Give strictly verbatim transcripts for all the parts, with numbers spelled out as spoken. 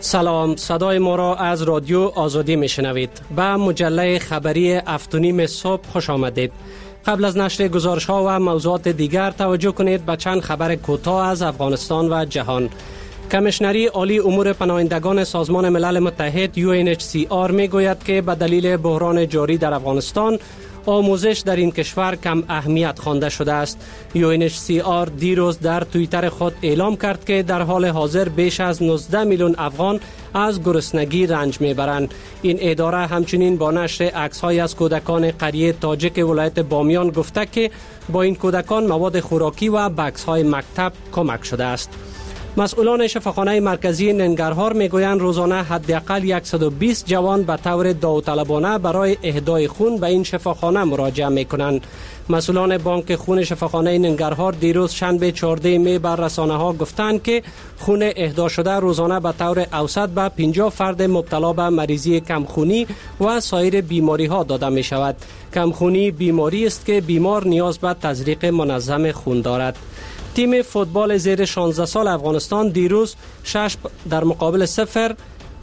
سلام، صدای ما را از رادیو آزادی میشنوید. به مجله خبری هفت و نیم صبح خوش آمدید. قبل از نشر گزارش ها و موضوعات دیگر توجه کنید به چند خبر کوتاه از افغانستان و جهان. کمیشنری عالی امور پناهندگان سازمان ملل متحد یو ان اچ سی آر می گوید که به دلیل بحران جاری در افغانستان آموزش در این کشور کم اهمیت خوانده شده است. یو ان اچ سی آر دیروز در توییتر خود اعلام کرد که در حال حاضر بیش از نوزده میلیون افغان از گرسنگی رنج میبرند. این اداره همچنین با نشر عکس‌های از کودکان قریه تاجک ولایت بامیان گفته که با این کودکان مواد خوراکی و بکس‌های مکتب کمک شده است. مسئولان شفاخانه مرکزی ننگرهار میگویند روزانه حداقل صد و بیست جوان به طور داوطلبانه برای اهدای خون به این شفاخانه مراجعه میکنند. مسئولان بانک خون شفاخانه ننگرهار دیروز شنبه چهاردهم می بر رسانه‌ها گفتند که خون اهدا شده روزانه به طور اوسط به پنجاه فرد مبتلا به مریضی کمخونی و سایر بیماری‌ها داده می شود. کمخونی بیماری است که بیمار نیاز به تزریق منظم خون دارد. تیم فوتبال زیر شانزده سال افغانستان دیروز شش در مقابل صفر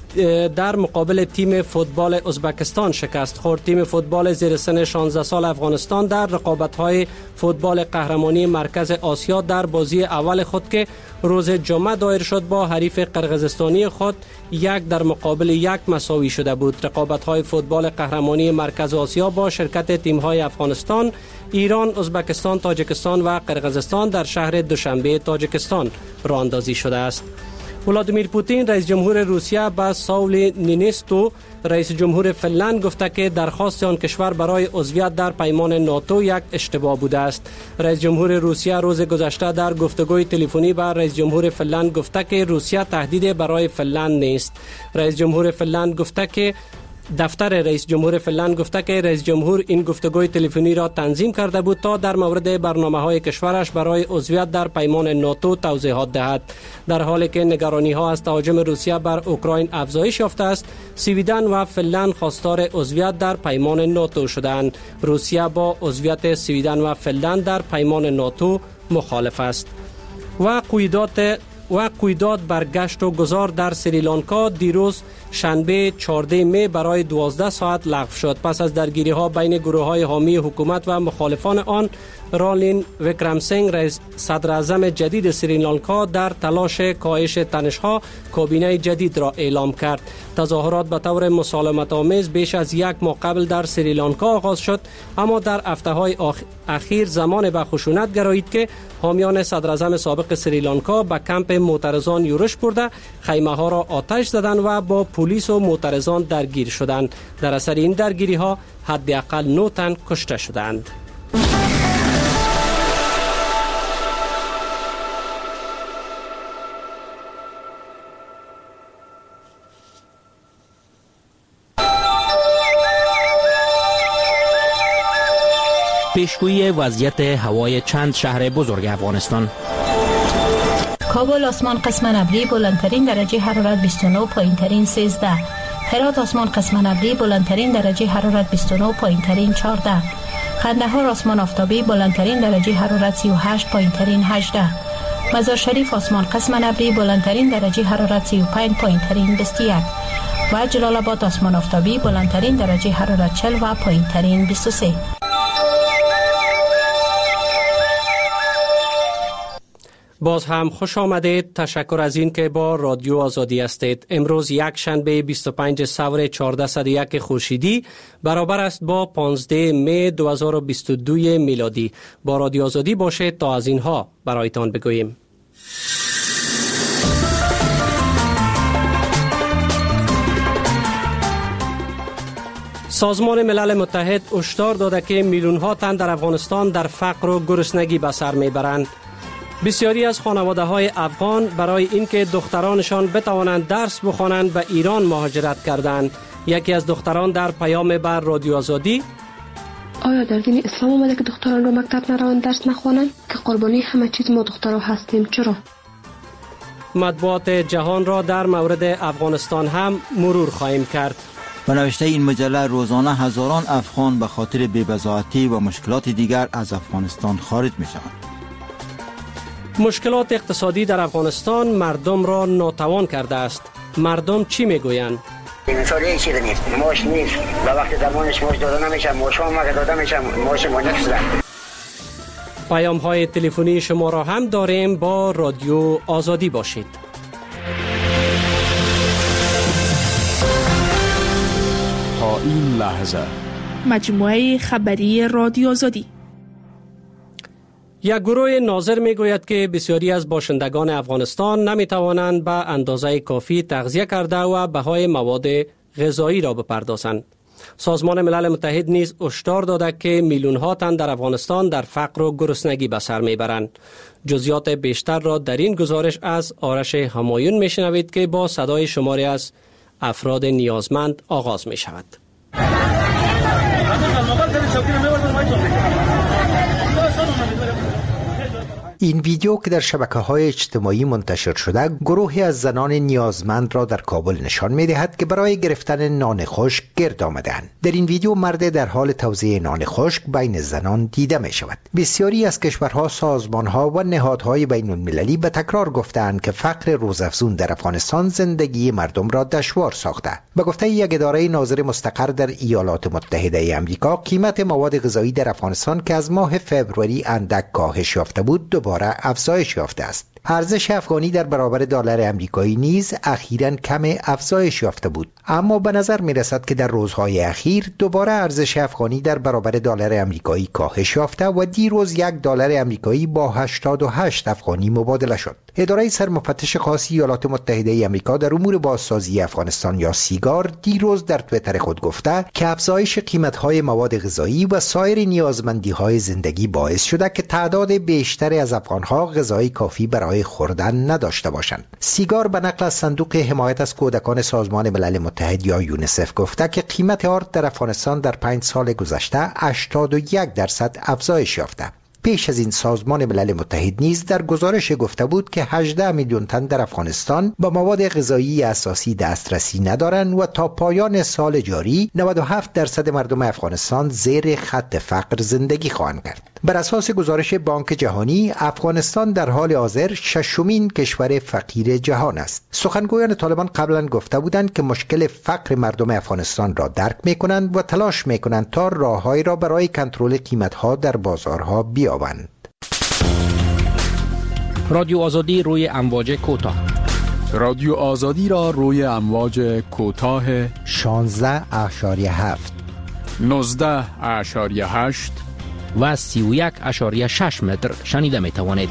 در مقابل تیم فوتبال ازبکستان شکست خورد. تیم فوتبال زیر سن شانزده سال افغانستان در رقابت‌های فوتبال قهرمانی مرکز آسیا در بازی اول خود که روز جمعه دایر شد با حریف قرقیزستانی خود یک در مقابل یک مساوی شده بود. رقابت‌های فوتبال قهرمانی مرکز آسیا با شرکت تیم‌های افغانستان، ایران، ازبکستان، تاجیکستان و قرقیزستان در شهر دوشنبه تاجیکستان راه اندازی شده است. ولادیمیر پوتین رئیس جمهور روسیه به ساول نینیستو رئیس جمهور فنلند گفته که درخواست آن کشور برای عضویت در پیمان ناتو یک اشتباه بوده است. رئیس جمهور روسیه روز گذشته در گفتگوی تلفنی با رئیس جمهور فنلند گفته که روسیه تهدید برای فنلند نیست. رئیس جمهور فنلند گفته که دفتر رئیس جمهور فنلند گفته که رئیس جمهور این گفتگوی تلفنی را تنظیم کرده بود تا در مورد برنامه‌های کشورش برای عضویت در پیمان ناتو توضیحات دهد. در حالی که نگرانی‌ها از تهاجم روسیه بر اوکراین افزایش یافته است، سویدن و فنلند خواستار عضویت در پیمان ناتو شدند. روسیه با عضویت سویدن و فنلند در پیمان ناتو مخالف است. و قیودات و قیودات بر گشت و گذار در سریلانکا دیروز شنبه چهاردهم می برای دوازده ساعت لغو شد. پس از درگیری ها بین گروه های حامی حکومت و مخالفان آن، رالین وکرمسینگ رئیس صدر اعظم جدید سریلانکا در تلاش کاهش تنش ها کابینه جدید را اعلام کرد. تظاهرات به طور مسالمت آمیز بیش از یک ماه قبل در سریلانکا آغاز شد، اما در هفته های اخیر زمان به خشونت گرایید که حامیان صدر اعظم سابق سریلانکا به کمپ معترضان یورش برده خیمه ها را آتش زدند و با پلیس و معترضان درگیر شدند. در اثر این درگیری ها حداقل نه تن کشته شدند. پیشگویی وضعیت هوای چند شهر بزرگ افغانستان. کابل آسمان قسم ابری بلندترین درجه حرارت بیست و نه، پایینترین سیزده. هرات آسمان قسم ابری بلندترین درجه حرارت بیست و نه، پایینترین چهارده. قندهار آسمان آفتابی بلندترین درجه حرارت سی و هشت، پایینترین هجده. مزار شریف آسمان قسم ابری بلندترین درجه حرارت سی و پنج، پایینترین بیست و یک. و جلال آباد آسمان آفتابی بلندترین درجه حرارت چهل و پایینترین بیست و سه. باز هم خوش آمدید. تشکر از این که با رادیو آزادی هستید. امروز یک شنبه بیست و پنج سور چهارصد و یک خورشیدی برابر است با پانزده می دو هزار و بیست و دو میلادی. با رادیو آزادی باشید تا از اینها برایتان بگوییم. سازمان ملل متحد هشدار داده که میلیون ها تن در افغانستان در فقر و گرسنگی به سر میبرند. بسیاری از خانواده های افغان برای اینکه دخترانشان بتوانند درس بخوانند به ایران مهاجرت کردند. یکی از دختران در پیام بر رادیو آزادی: آیا در دین اسلام اومده که دختران به مکتب نروند درس نخوانند؟ که قربانی همه چیز ما دخترها هستیم. چرا؟ مطبوعات جهان را در مورد افغانستان هم مرور خواهیم کرد. به نوشته این مجله روزانه هزاران افغان به خاطر بی‌بضاعتی و مشکلات دیگر از افغانستان خارج می شوند. مشکلات اقتصادی در افغانستان مردم را ناتوان کرده است. مردم چی میگویند؟ مثال چی دارید؟ ماش نیست و وقتی زمانش ماش داده نمیشه، ماش هم وقتی داده میشه ماش ما نکسده. پیام های تلفنی شما را هم داریم، با رادیو آزادی باشید. تا این لحظه مجموعه خبری رادیو آزادی. یک گروه ناظر میگوید که بسیاری از باشندگان افغانستان نمیتوانند به اندازه کافی تغذیه کرده و بهای مواد غذایی را بپردازند. سازمان ملل متحد نیز هشدار داده که میلیون ها تن در افغانستان در فقر و گرسنگی به سر میبرند. جزئیات بیشتر را در این گزارش از آرش همایون میشنوید که با صدای شماری از افراد نیازمند آغاز می شود. این ویدیو که در شبکه‌های اجتماعی منتشر شده، گروهی از زنان نیازمند را در کابل نشان می‌دهد که برای گرفتن نان خشک گرد آمده‌اند. در این ویدیو مرد در حال توزیع نان خشک بین زنان دیده می‌شود. بسیاری از کشورها، سازمان‌ها و نهادهای بین‌المللی به تکرار گفتند که فقر روزافزون در افغانستان زندگی مردم را دشوار ساخته. به گفته یک اداره ناظر مستقر در ایالات متحده آمریکا، قیمت مواد غذایی در افغانستان که از ماه فوریه اندک کاهش یافته بود، دوباره افزایش یافته است. ارزش افغانی در برابر دلار آمریکایی نیز اخیراً کم افزایش یافته بود، اما به نظر می رسد که در روزهای اخیر دوباره ارزش افغانی در برابر دلار آمریکایی کاهش یافته و دیروز یک دلار آمریکایی با هشتاد و هشت افغانی مبادله شد. اداره سرمفتش خاص ایالات متحده آمریکا در امور بازسازی افغانستان یا سیگار دیروز در توییتر خود گفته که افزایش قیمت‌های مواد غذایی و سایر نیازمندی‌های زندگی باعث شده که تعداد بیشتری از افغان‌ها غذای کافی برای خوردن نداشته باشند. سیگار به نقل از صندوق حمایت از کودکان سازمان ملل متحد یا یونیسف گفته که قیمت آرد در افغانستان در پنج سال گذشته هشتاد و یک درصد افزایش یافته. پیش از این سازمان ملل متحد نیز در گزارش گفته بود که هجده میلیون تن در افغانستان به مواد غذایی اساسی دسترسی ندارند و تا پایان سال جاری نود و هفت درصد مردم افغانستان زیر خط فقر زندگی خواهند کرد. بر اساس گزارش بانک جهانی، افغانستان در حال حاضر ششمین کشور فقیر جهان است. سخنگویان طالبان قبلا گفته بودند که مشکل فقر مردم افغانستان را درک می‌کنند و تلاش می‌کنند تا راههایی را برای کنترل قیمت‌ها در بازارها بیابند. رادیو آزادی روی امواج کوتاه. رادیو آزادی را روی امواج کوتاه شانزده اشاریه هفت، نوزده اشاریه هشت و سی و یک اشاریه شش متر شنیده می توانید.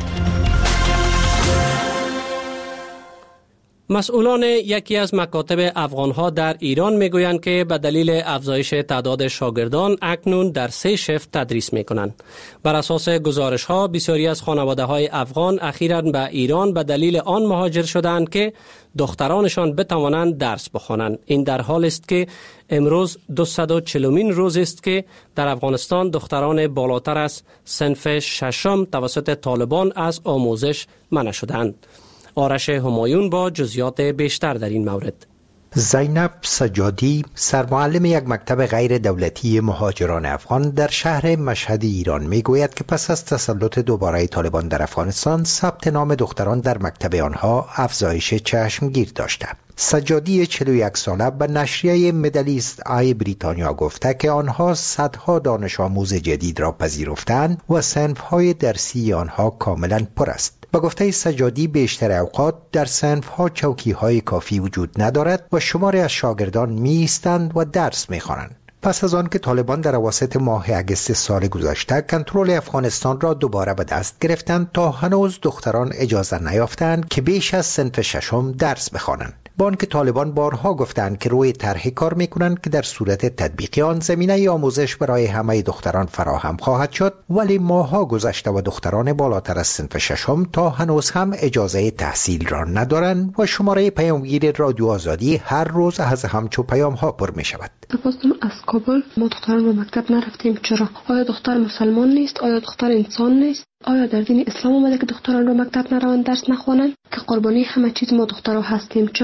مسئولان یکی از مکاتب افغانها در ایران میگویند که به دلیل افزایش تعداد شاگردان اکنون در سه شفت تدریس میکنند. بر اساس گزارش ها بسیاری از خانواده های افغان اخیراً به ایران به دلیل آن مهاجر شدند که دخترانشان بتوانند درس بخوانند. این در حال است که امروز دویست و چهلمین روز است که در افغانستان دختران بالاتر از صنف ششم توسط طالبان از آموزش منع شدند. آرش همایون با جزئیات بیشتر در این مورد. زینب سجادی، سرمعلم یک مکتب غیر دولتی مهاجران افغان در شهر مشهد ایران میگوید که پس از تسلط دوباره طالبان در افغانستان، ثبت نام دختران در مکتب آنها افزایش چشمگیر داشته. سجادی چهل و یک ساله به نشریه مدلیست آی بریتانیا گفته که آنها صدها دانش آموز جدید را پذیرفتند و صنف‌های درسی آنها کاملا پر است. با گفته سجادی بیشتر اوقات در صنف‌ها چوکی‌های کافی وجود ندارد و شماری از شاگردان می‌ایستند و درس می‌خوانند. پس از آن که طالبان در اواسط ماه اگست سال گذشته کنترل افغانستان را دوباره به دست گرفتند، تا هنوز دختران اجازه نیافتند که بیش از صنف ششم درس بخوانند. بانک طالبان بارها گفتند که روی طرح کار میکنند که در صورت تطبیق آن زمینه آموزش برای همه دختران فراهم خواهد شد، ولی ماهها گذشته و دختران بالاتر از صنف ششم تا هنوز هم اجازه تحصیل را ندارند و شماره پیامگیر رادیو آزادی هر روز از همچو پیام ها پر می شود. بپرسم از کابل ما دختران به مکتب نرفتیم، چرا؟ آیا دختر مسلمان نیست؟ آیا دختر انسان نیست؟ آیا در دین اسلام آمده که دختران را مکتب نروند درس نخوانند؟ که قربانی همه چیز ما دخترها هستیم، چرا؟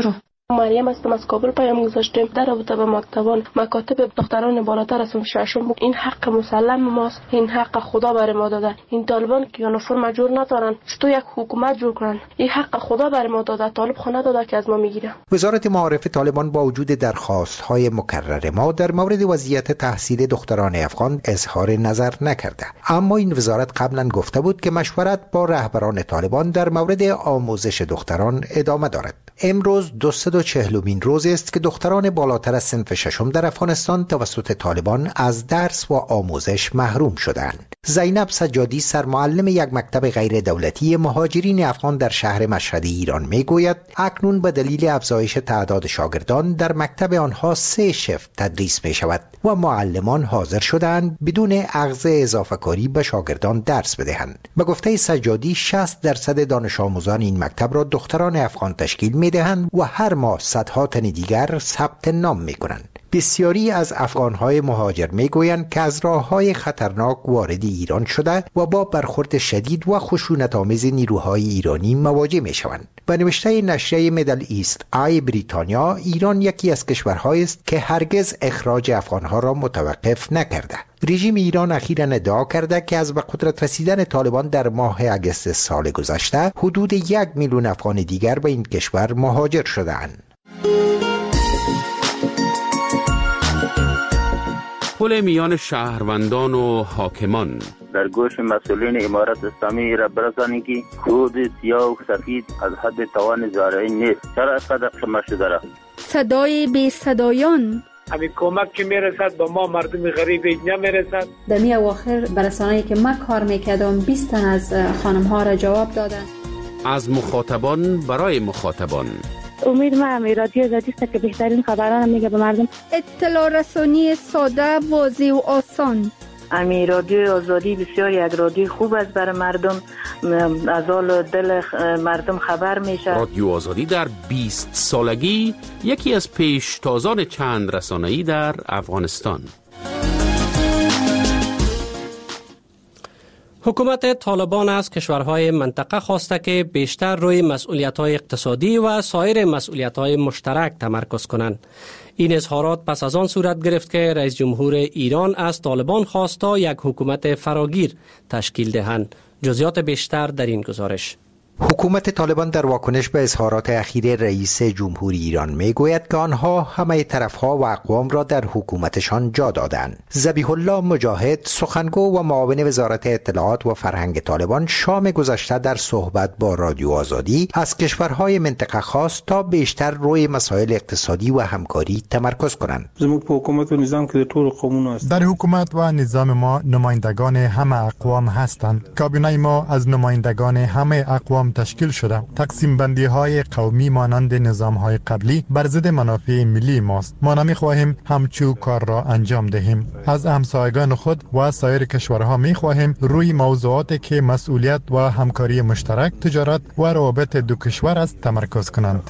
مریم هستم، از کابل پیام گذاشتیم در رابطه با مکتبان مکاتب دختران بالاتر از ششم. این حق مسلم ماست، این حق خدا بر ما داده. این طالبان که یونیفرم جور ندارن چطور یک حکومت جور کنن؟ این حق خدا بر ما داده، طالب خو نداده که از ما میگیره. وزارت معارف طالبان با وجود درخواست‌های مکرر ما در مورد وضعیت تحصیل دختران افغان اظهار نظر نکرده، اما این وزارت قبلا گفته بود که مشورت با رهبران طالبان در مورد آموزش دختران ادامه دارد. امروز دویست و چهلمین روز است که دختران بالاتر از صنف ششم در افغانستان توسط طالبان از درس و آموزش محروم شدند. زینب سجادی سرمعلم یک مکتب غیر دولتی مهاجرین افغان در شهر مشهد ایران میگوید اکنون به دلیل افزایش تعداد شاگردان در مکتب آنها سه شفت تدریس می شود و معلمان حاضر شدند بدون اخذ اضافه کاری به شاگردان درس بدهند. به گفته سجادی شصت درصد دانش آموزان این مکتب را دختران افغان تشکیل می دهند و هر ماه صدها تن دیگر ثبت نام می کنند. بسیاری از افغانهای مهاجر میگویند که از راههای خطرناک وارد ایران شده و با برخورد شدید و خشونت‌آمیز نیروهای ایرانی مواجه میشوند. به نوشته نشریه میدل ایست آی بریتانیا، ایران یکی از کشورهایی است که هرگز اخراج افغانها را متوقف نکرده. رژیم ایران اخیراً ادعا کرده که از به قدرت رسیدن طالبان در ماه اگست سال گذشته حدود یک میلیون افغان دیگر به این کشور مهاجر شده‌اند. پل میان شهروندان و حاکمان در گوش مسئولین امارت اسلامی را برسانید که خود سیاه و سفید از حد توان زارعی نیست. چرا اینقدر شما شده را؟ صدای بی صدایان همین کمک که میرسد با ما مردم غریب نمیرسد. در می اواخر برسانه‌ای که من کار میکردم بیست تن از خانم ها را جواب دادن. از مخاطبان برای مخاطبان. امید ما همی رادیو آزادی است که بهترین خبران میگه به مردم. اطلاع رسانی ساده، واضح و آسان. امی رادیو آزادی بسیار یک رادیو خوب است برای مردم، از حال دل مردم خبر میشه. رادیو آزادی در بیست سالگی یکی از پیشتازان چند رسانه‌ای در افغانستان. حکومت طالبان از کشورهای منطقه خواسته که بیشتر روی مسئولیت‌های اقتصادی و سایر مسئولیت‌های مشترک تمرکز کنند. این اظهارات پس از آن صورت گرفت که رئیس جمهور ایران از طالبان خواست تا یک حکومت فراگیر تشکیل دهند. جزئیات بیشتر در این گزارش. حکومت طالبان در واکنش به اظهارات اخیر رئیس جمهور ایران میگوید که آنها همه طرفها و اقوام را در حکومتشان جا دادند. ذبیح الله مجاهد، سخنگو و معاون وزارت اطلاعات و فرهنگ طالبان، شام گذشته در صحبت با رادیو آزادی از کشورهای منطقه خواست تا بیشتر روی مسائل اقتصادی و همکاری تمرکز کنند. حکومت و نظام که طول قومون است. در حکومت و نظام ما نمایندگان همه اقوام هستند. کابینه ما از نمایندگان همه اقوام تشکیل شده. تقسیم بندی های قومی مانند نظام های قبلی بر ضد منافع ملی ماست. ما نمی خواهیم همچو کار را انجام دهیم. از همسایگان خود و سایر کشورها می خواهیم روی موضوعاتی که مسئولیت و همکاری مشترک، تجارت و روابط دو کشور است تمرکز کنند.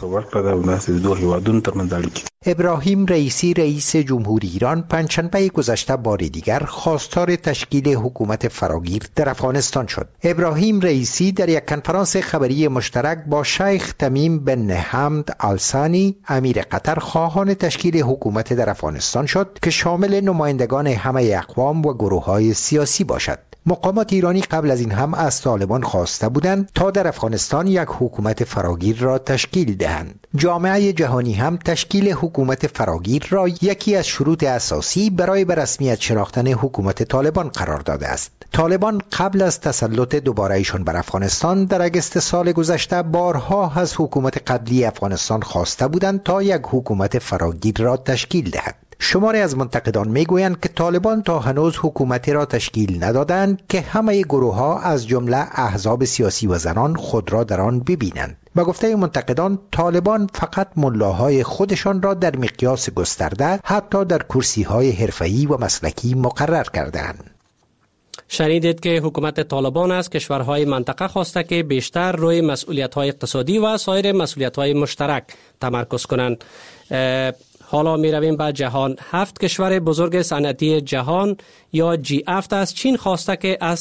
ابراهیم رئیسی، رئیس جمهوری ایران، پنجشنبه گذشته بار دیگر خواستار تشکیل حکومت فراگیر در افغانستان شد. ابراهیم رئیسی در یک کنفرانس خبری مشترک با شیخ تمیم بن حمد آلثانی، امیر قطر، خواهان تشکیل حکومت در افغانستان شد که شامل نمایندگان همه اقوام و گروه‌های سیاسی باشد. مقامات ایرانی قبل از این هم از طالبان خواسته بودند تا در افغانستان یک حکومت فراگیر را تشکیل دهند. جامعه جهانی هم تشکیل حکومت فراگیر را یکی از شروط اساسی برای به رسمیت شناختن حکومت طالبان قرار داده است. طالبان قبل از تسلط دوباره ایشان بر افغانستان در اگست سال گذشته بارها از حکومت قبلی افغانستان خواسته بودند تا یک حکومت فراگیر را تشکیل دهد. شماری از منتقدان میگویند که طالبان تا هنوز حکومتی را تشکیل ندادند که همه گروه‌ها از جمله احزاب سیاسی و زنان خود را در آن ببینند. به گفته منتقدان، طالبان فقط ملاهای خودشان را در مقیاس گسترده حتی در کرسی‌های حرفه‌ای و مسلکی مقرر کردند. شنیدید که حکومت طالبان از کشورهای منطقه خواسته که بیشتر روی مسئولیت‌های اقتصادی و سایر مسئولیت‌های مشترک تمرکز کنند. حالا می رویم به جهان. هفت کشور بزرگ صنعتی جهان یا جی هفت از چین خواسته که از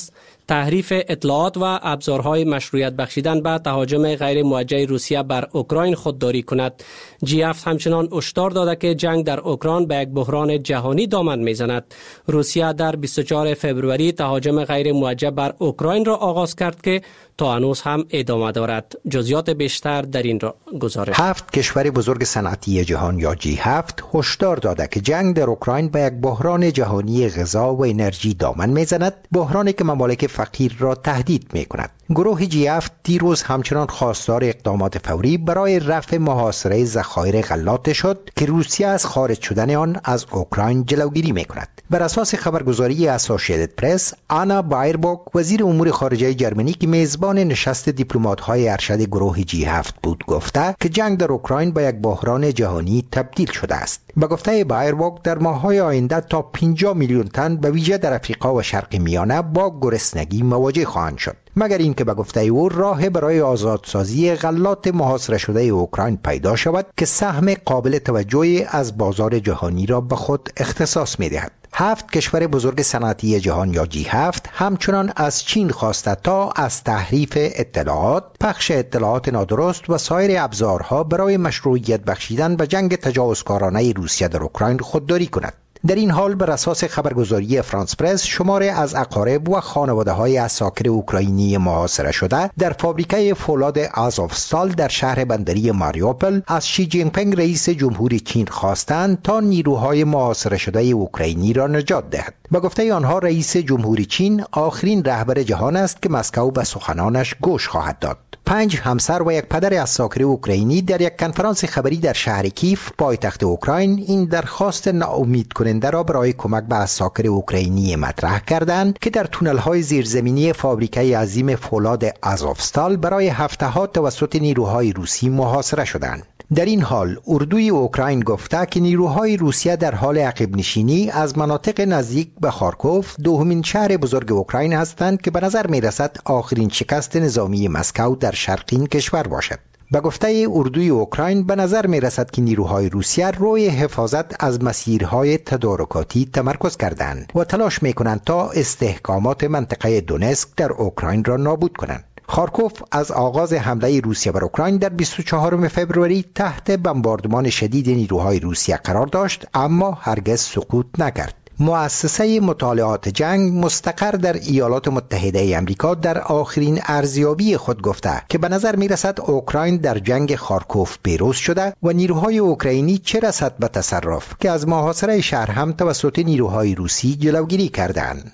تحریف اطلاعات و ابزارهای مشروعیت بخشیدن به تهاجم غیر موجه روسیه بر اوکراین خودداری کند. جی هفت همچنان هشدار داده که جنگ در اوکراین به یک بحران جهانی دامن میزند. روسیه در بیست و چهارم فوریه تهاجم غیر موجه بر اوکراین را آغاز کرد که تا هنوز هم ادامه دارد. جزئیات بیشتر در این را گزارش. هفت کشور بزرگ صنعتی جهان یا جی هفت هشدار داده که جنگ در اوکراین به یک بحران جهانی غذا و انرژی دامن میزند، بحرانی که ممالک فقیر را تهدید میکند. گروه جی هفت دیروز همچنان خواستار اقدامات فوری برای رفع محاصره ذخایر غلات شد که روسیه از خارج شدن آن از اوکراین جلوگیری میکند. بر اساس خبرگزاری اسوسییتد پرس، آنا بایربوک وزیر امور خارجه جرمنی که میزبان نشست دیپلمات‌های ارشد گروه جی هفت بود گفته که جنگ در اوکراین به یک بحران جهانی تبدیل شده است. به گفته بایربوک در ماه‌های آینده تا پنجاه میلیون تن به ویژه در افریقا و شرق میانه با گرسنگی مواجه خواهند شد. مگر اینکه به گفته او راه برای آزادسازی غلات محاصره شده اوکراین پیدا شود که سهم قابل توجهی از بازار جهانی را به خود اختصاص می‌دهد. هفت کشور بزرگ صنعتی جهان یا جی هفت همچنان از چین خواسته تا از تحریف اطلاعات، پخش اطلاعات نادرست و سایر ابزارها برای مشروعیت بخشیدن به جنگ تجاوزکارانه روسیه در اوکراین خودداری کند. در این حال بر اساس خبرگزاری فرانس پرس، شماری از اقارب و خانواده‌های اساکر اوکراینی محاصره شده در فابریکه فولاد آزوفستال در شهر بندری ماریوپل از شی جین پینگ رئیس جمهوری چین خواستند تا نیروهای محاصره شده اوکراینی را نجات دهد. با گفته آنها رئیس جمهوری چین آخرین رهبر جهان است که مسکو به سخنانش گوش خواهد داد. پنج همسر و یک پدر اساکر اوکراینی در یک کنفرانس خبری در شهر کیف پایتخت اوکراین این درخواست ناامید کننده را برای کمک به اساکر اوکراینی مطرح کردند که در تونل‌های زیرزمینی فابریکه عظیم فولاد آزوفستال برای هفته‌ها توسط نیروهای روسی محاصره شدند. در این حال اردوی اوکراین گفته که نیروهای روسیه در حال عقب نشینی از مناطق نزدیک به خارکوف، دومین شهر بزرگ اوکراین هستند که به نظر می رسد آخرین شکست نظامی مسکو در شرق این کشور باشد. به گفته اردوی اوکراین به نظر می رسد که نیروهای روسیه روی حفاظت از مسیرهای تدارکاتی تمرکز کردند و تلاش می کنند تا استحکامات منطقه دونسک در اوکراین را نابود کنند. خارکوف از آغاز حمله روسیه بر اوکراین در بیست و چهارم فوریه تحت بمباردمان شدید نیروهای روسیه قرار داشت، اما هرگز سقوط نکرد. مؤسسه مطالعات جنگ مستقر در ایالات متحده آمریکا در آخرین ارزیابی خود گفته که به نظر می رسد اوکراین در جنگ خارکوف پیروز شده و نیروهای اوکراینی چه رسد به تصرف که از محاصره شهر هم توسط نیروهای روسی جلوگیری کردند.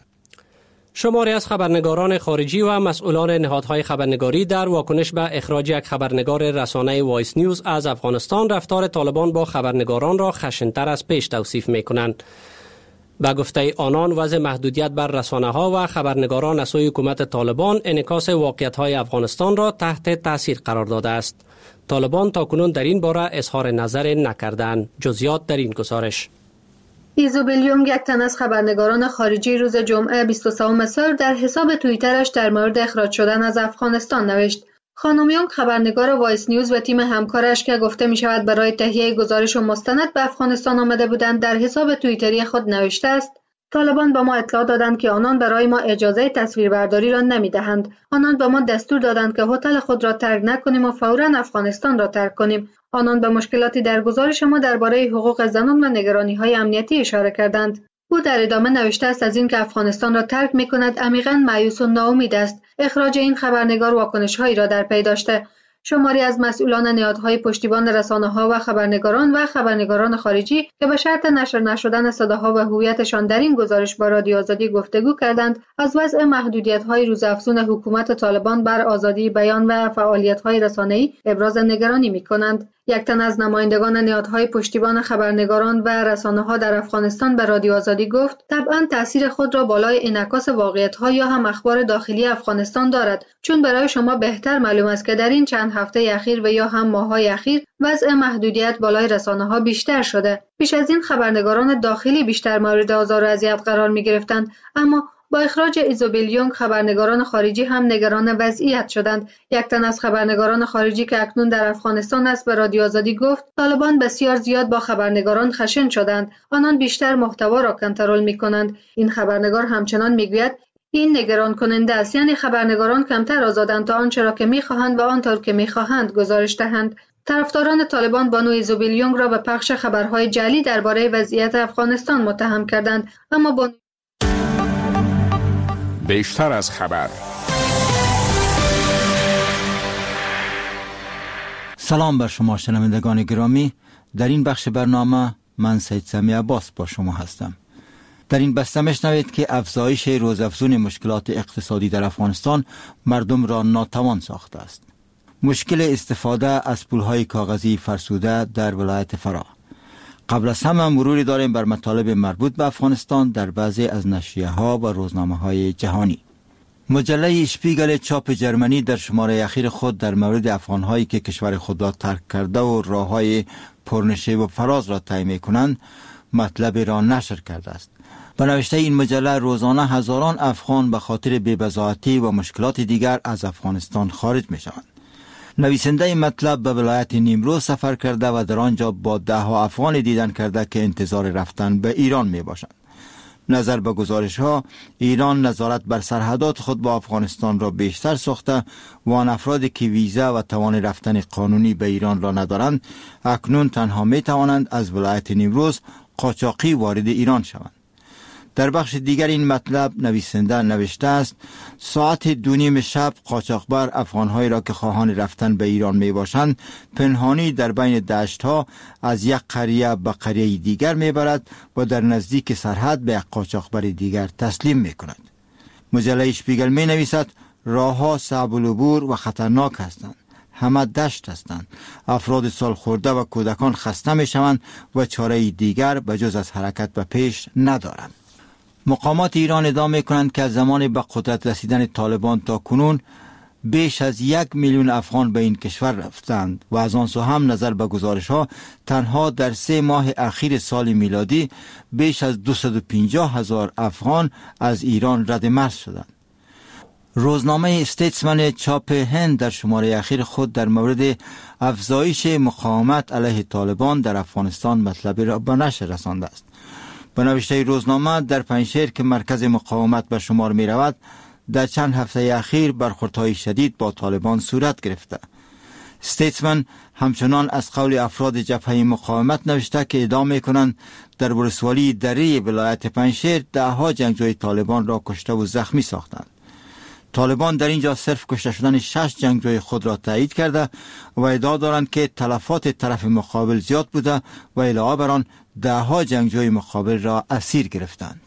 شماری از خبرنگاران خارجی و مسئولان نهادهای خبرنگاری در واکنش به اخراج یک خبرنگار رسانه وایس نیوز از افغانستان رفتار طالبان با خبرنگاران را خشن‌تر از پیش توصیف می‌کنند. با گفته آنان وضع محدودیت بر رسانه‌ها و خبرنگاران از سوی حکومت طالبان انعکاس واقعیت‌های افغانستان را تحت تاثیر قرار داده است. طالبان تاکنون در این باره اظهار نظر نکردند. جزئیات در این گزارش. ایزوبیلیوم، یک تن از خبرنگاران خارجی، روز جمعه بیست و سوم سر در حساب توییترش در مورد اخراج شدن از افغانستان نوشت: خانم یونگ، خبرنگار وایس نیوز و تیم همکارش که گفته می شود برای تهیه گزارش و مستند به افغانستان آمده بودند، در حساب توییتری خود نوشته است: طالبان به ما اطلاع دادند که آنان برای ما اجازه تصویربرداری را نمی دهند. آنان به ما دستور دادند که هتل خود را ترک نکنیم و فوراً افغانستان را ترک کنیم. آنان به مشکلاتی در گزارش ما درباره حقوق زنان و نگرانی‌های امنیتی اشاره کردند. او در ادامه نوشته است از اینکه افغانستان را ترک می‌کند عمیقاً مایوس و ناامید است. اخراج این خبرنگار واکنش‌هایی را در پی داشته. شماری از مسئولان نهادهای پشتیبان رسانه‌ها و خبرنگاران و خبرنگاران خارجی که به شرط نشر نشدن صداها و هویتشان در این گزارش با رادیو آزادی گفتگو کردند، از وضع محدودیت‌های روزافزون حکومت طالبان بر آزادی بیان و فعالیت‌های رسانه‌ای ابراز نگرانی می‌کنند. یک تن از نمایندگان نهادهای پشتیبان خبرنگاران و رسانه‌ها در افغانستان به رادیو آزادی گفت: طبعاً تأثیر خود را بالای انعکاس واقعیت‌ها یا هم اخبار داخلی افغانستان دارد، چون برای شما بهتر معلوم است که در این چند هفته اخیر و یا هم ماه‌های اخیر وضع محدودیت بالای رسانه‌ها بیشتر شده. پیش از این خبرنگاران داخلی بیشتر مورد آزار و اذیت قرار می‌گرفتند، اما با اخراج ایزوبیلیونگ خبرنگاران خارجی هم نگران وضعیت شدند. یک تن از خبرنگاران خارجی که اکنون در افغانستان است به رادیو آزادی گفت: طالبان بسیار زیاد با خبرنگاران خشن شدند. آنان بیشتر محتوا را کنترل می‌کنند. این خبرنگار همچنان می‌گوید: این نگران کننده است، یعنی خبرنگاران کمتر آزادند تا آنچه را که می‌خواهند و آنطور که می‌خواهند گزارش دهند. طرفداران طالبان بانو ایزوبیلیونگ را به پخش خبرهای جعلی درباره وضعیت افغانستان متهم کردند، اما بانو بیشتر از خبر. سلام بر شما شنوندگان گرامی. در این بخش برنامه من سید سمی عباس با شما هستم. در این بسته میشنوید که افزایش روزافزون مشکلات اقتصادی در افغانستان مردم را ناتوان ساخته است. مشکل استفاده از پولهای کاغذی فرسوده در ولایت فرا. قبل از همه مروری داریم بر مطالب مربوط به افغانستان در بعضی از نشریه ها و روزنامه های جهانی. مجله اشپیگل چاپ جرمنی در شماره اخیر خود در مورد افغانهایی که کشور خود را ترک کرده و راههای پرنشیب و فراز را طی می‌کنند مطلب را نشر کرده است. به نوشته این مجله روزانه هزاران افغان به خاطر بی‌بضاعتی و مشکلات دیگر از افغانستان خارج می‌شوند. نویسنده مطلب به ولایت نیمروز سفر کرده و در آنجا با ده ها افغان دیدن کرده که انتظار رفتن به ایران می باشند. نظر به گزارش ها، ایران نظارت بر سرحدات خود با افغانستان را بیشتر ساخته و آن افرادی که ویزا و توان رفتن قانونی به ایران را ندارند اکنون تنها می توانند از ولایت نیمروز قاچاقی وارد ایران شوند. در بخش دیگر این مطلب نویسنده نوشته است ساعت دو نیم شب قاچاقبر افغانهایی را که خواهان رفتن به ایران می باشند پنهانی در بین دشت ها از یک قریه به قریه دیگر می برد و در نزدیک سرحد به یک قاچاقبر دیگر تسلیم می کند. مجله اشپیگل می نویسد راه ها صعب العبور و خطرناک هستند. همه دشت هستند. افراد سال خورده و کودکان خسته می شوند و چاره دیگر به جز از حرکت به پیش ندارند. مقامات ایران ادعا می‌کنند که از زمان به قدرت رسیدن طالبان تا کنون بیش از یک میلیون افغان به این کشور رفتند و از آن سو هم نظر به گزارش‌ها تنها در سه ماه اخیر سال میلادی بیش از دویست و پنجاه هزار افغان از ایران رد مرز شدند. روزنامه استیتسمن چاپ هند در شماره اخیر خود در مورد افزایش مقاومت علیه طالبان در افغانستان مطلب را به نشر رسانده است. به نوشته روزنامه در پنجشیر که مرکز مقاومت به شمار می رود در چند هفته اخیر برخوردهای شدید با طالبان صورت گرفته. استیتسمن همچنان از قول افراد جبهه مقاومت نوشته که ادعا می کنند در ولسوالی دره ولایت پنجشیر ده ها جنگجوی طالبان را کشته و زخمی ساختند. طالبان در اینجا صرف کشته شدن شش جنگجوی خود را تایید کرده و ادعا دارند که تلفات طرف مقابل زیاد بوده و علاوه بر آن ده ها جنگجوی مقابل را اسیر گرفتند.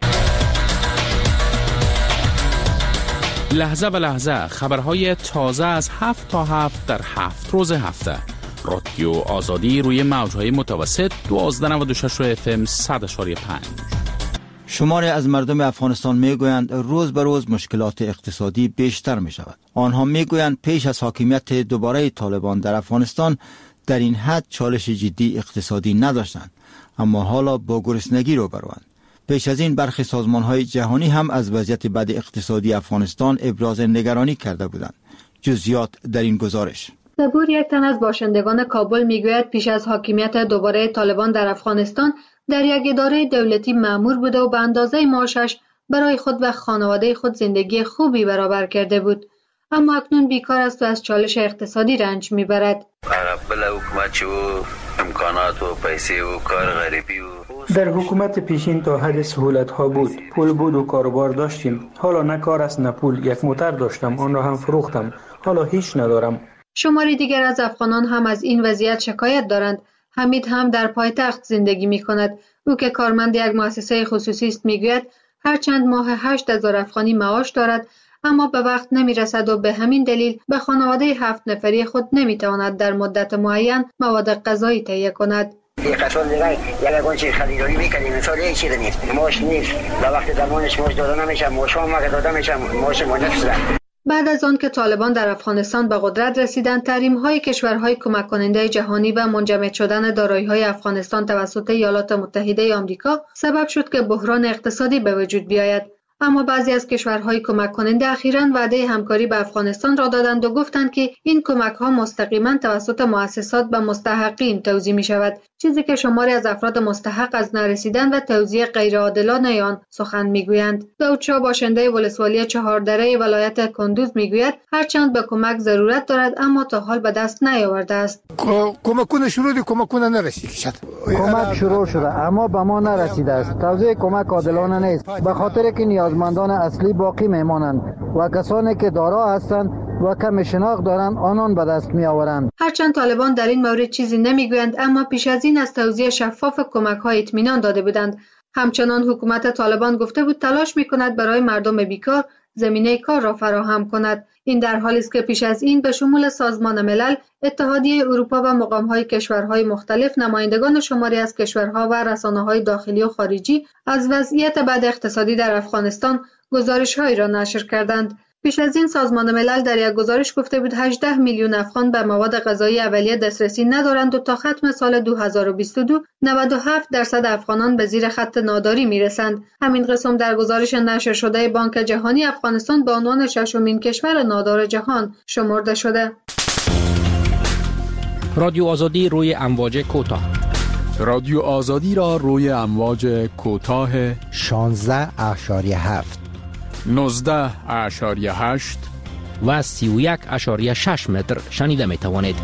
لحظه به لحظه خبرهای تازه از هفت تا هفت در هفت روز هفته. رادیو آزادی روی موجهای متوسط دوازده و نود و شش اف ام صد و پنج. شماری از مردم افغانستان میگویند روز به روز مشکلات اقتصادی بیشتر می شود. آنها میگویند پیش از حاکمیت دوباره طالبان در افغانستان در این حد چالش جدی اقتصادی نداشتند، اما حالا با گرسنگی روبروند. پیش از این برخی سازمان‌های جهانی هم از وضعیت بد اقتصادی افغانستان ابراز نگرانی کرده بودند. جزئیات در این گزارش. صبور یک تن از باشندگان کابل میگوید پیش از حاکمیت دوباره طالبان در افغانستان در یک اداره دولتی مأمور بوده و به اندازه معاشش برای خود و خانواده خود زندگی خوبی برابر کرده بود، اما اکنون بیکار است و از چالش اقتصادی رنج میبرد. بلا حکومت و امکانات و پیسه و کار غریبی و در حکومت پیشین تا حد سهولت ها بود، پول بود و کاروبار داشتیم. حالا نه کار است نه پول. یک موتر داشتم، آن را هم فروختم، حالا هیچ ندارم. شماری دیگر از افغانان هم از این وضعیت شکایت دارند. حمید هم در پایتخت زندگی می کند. او که کارمند یک مؤسسه خصوصی است میگوید هر چند ماه هشت هزار افغانی معاش دارد، اما به وقت نمی رسد و به همین دلیل به خانواده هفت نفری خود نمی تواند در مدت معین مواد غذایی تهیه کند. یک قسم دیگه یک گونچه خریداری میکنیم، مثال یک چیز نیست، معاش نیست و وقتی درمانش معاش داده نمیشه، معاش هم وقت داده میشه، معاش ما نفسه. بعد از آن که طالبان در افغانستان به قدرت رسیدند، تحریم‌های کشورهای کمک کننده جهانی و منجمد شدن دارایی‌های افغانستان توسط ایالات متحده آمریکا سبب شد که بحران اقتصادی به وجود بیاید. اما بعضی از کشورهای کمک کننده اخیراً وعده همکاری به افغانستان را دادند و گفتند که این کمک‌ها مستقیما توسط مؤسسات به مستحقین توزیع می‌شود، چیزی که شماری از افراد مستحق از نرسیدن و توزیع غیرعادلانه آن سخن می‌گویند. داود شاه باشنده ولسوالی چهاردره ولایت کندوز می‌گوید هرچند به کمک ضرورت دارد اما تا حال به دست نیاورده است. کمکونه شروع کمکونه نرسید. کمک شروع شده اما به ما نرسیده است. توزیع کمک عادلانه نیست، به خاطر که نیازمندان اصلی باقی میمانند و کسانی که دارا هستند و کم شناخت دارند آنان به دست می آورند. هرچند طالبان در این مورد چیزی نمیگویند اما پیش از این از توزیع شفاف کمک‌ها اطمینان داده بودند. همچنان حکومت طالبان گفته بود تلاش می‌کند برای مردم بیکار زمینه کار را فراهم کند. این در حالی است که پیش از این به شمول سازمان ملل، اتحادیه اروپا و مقام‌های کشورهای مختلف نمایندگان شماری از کشورها و رسانه‌های داخلی و خارجی از وضعیت بد اقتصادی در افغانستان گزارش‌هایی را نشر کردند. پیش از این سازمان ملل در یک گزارش گفته بود هجده میلیون افغان به مواد غذایی اولیه دسترسی ندارند و تا ختم سال دو هزار و بیست و دو نود و هفت درصد افغانان به زیر خط ناداری میرسند. همین قسم در گزارش نشر شده بانک جهانی افغانستان به عنوان ششمین کشور نادار جهان شمرده شده. رادیو آزادی روی امواج کوتاه. رادیو آزادی را روی امواج کوتاه شانزده اشاری هفت نوزده اشاریه هشت و سی و یک اشاریه شش متر شنیده می توانید.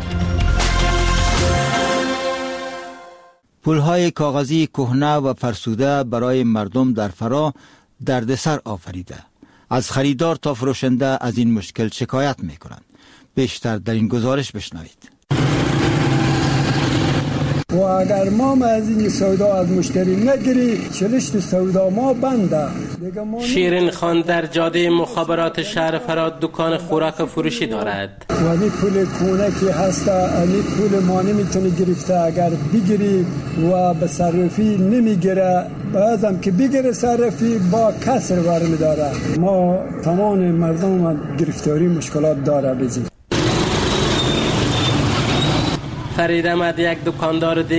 پولهای کاغذی کهنه و فرسوده برای مردم در فرا دردسر آفریده. از خریدار تا فروشنده از این مشکل شکایت می کنند. بیشتر در این گزارش بشنوید. و اگر ما از این سودا از مشتری نگیری چلشت سودا ما بنده. شیرین خان در جاده مخابرات شهر فراد دکان خوراک فروشی دارد. ولی پول کونه که هسته امی پول ما نمیتونی گرفته، اگر بگیری و به صرفی نمیگیره بعضم که بگیره صرفی با کسر برمی داره. ما تمام مردم گرفتاری مشکلات داره بزید. فرید احمد یک دکاندار